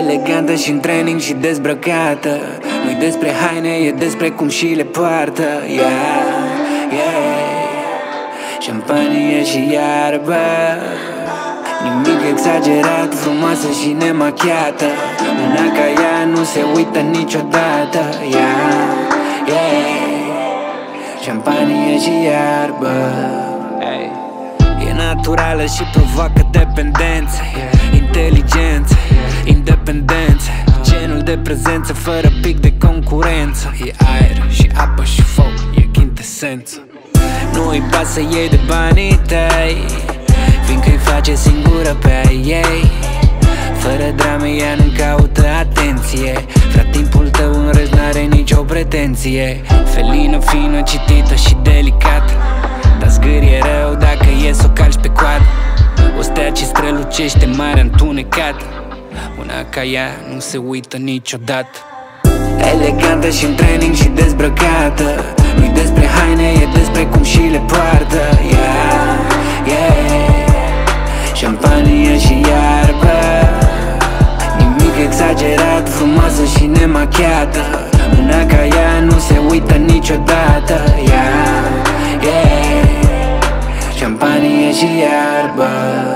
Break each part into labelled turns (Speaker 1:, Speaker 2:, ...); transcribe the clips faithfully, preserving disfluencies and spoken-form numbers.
Speaker 1: Elegantă și în training și dezbrăcată. Nu-i despre haine, e despre cum și le poartă. Yeah, yeah. Șampanie și iarbă, nimic exagerat, frumoasă și nemachiată. Una ca ea nu se uită niciodată. Yeah, yeah. Șampanie și iarbă, hey. E naturală și provoacă dependență, inteligență, independență, genul de prezență fără pic de concurență. E aer și apă și foc, e chintesență. Nu-i pasă ei de banii tăi, fiindcă-i face singură pe ai ei. Fără drame ea nu caută atenție, fra timpul tău în rest n-are nicio pretenție. Felină, fină, citită și delicată, dar zgârie rău dacă e s-o calci pe coadă. O stea ce strălucește mare întunecată. Una ca ea nu se uită niciodată. Elegantă și în training și dezbrăcată. Nu-i despre haine, e despre cum și le poartă. Yeah, yeah. Șampanie și iarbă, nimic exagerat, frumoasă și nemachiată. Una ca ea nu se uită niciodată. Yeah, yeah. Șampanie și iarbă.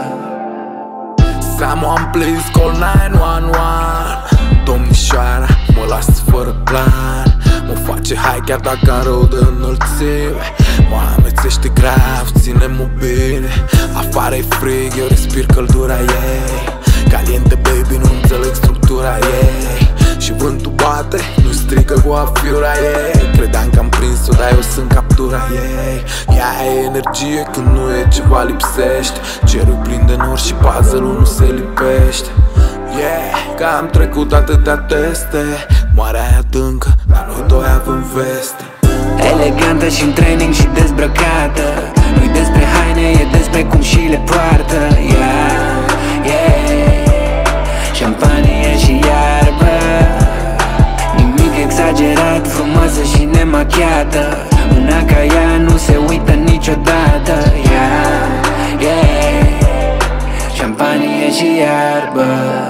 Speaker 2: Someone please call nine one one. Domnișoara mă lasă fără plan, mă face hai chiar dacă am rău de înălțime. Mă amețește grav, ține-mă bine. Afară-i frig, eu respir căldura ei. Caliente baby, nu înțeleg structura ei. Și vântul bate, nu strică cu afiura ei. Credeam că am prins-o, dar eu sunt captura ei. Ea e energie când nu e ceva lipsește. Cerul plin de nori și puzzle-ul nu se lipește. Yeah, că am trecut atâtea teste. Moarea e adâncă, dar noi doi avem veste.
Speaker 1: Elegantă și în training și dezbrăcată. Nu-i despre haine, e despre cum și le poartă. Yeah, yeah. Șampanie și iarbă, nimic exagerat, frumoasă și nemachiată. Una ca ea nu se uită niciodată. Yeah, yeah. Șampanie și iarbă.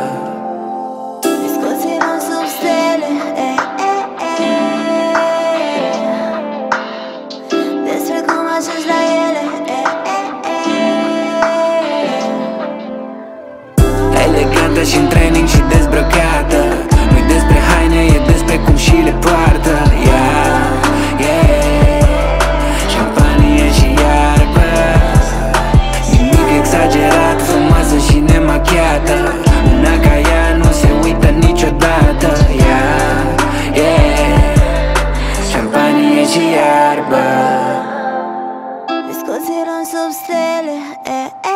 Speaker 1: Elegantă și în training și dezbrăcată. Nu-i despre haine, e despre cum și le poartă. Yeah, yeah. Șampanie și iarbă, nimic exagerat, frumoasă și nemachiată. Una ca ea nu se uită niciodată. Yeah, yeah. Șampanie și iarbă.
Speaker 3: Discuțiilor sub stele, eh, eh.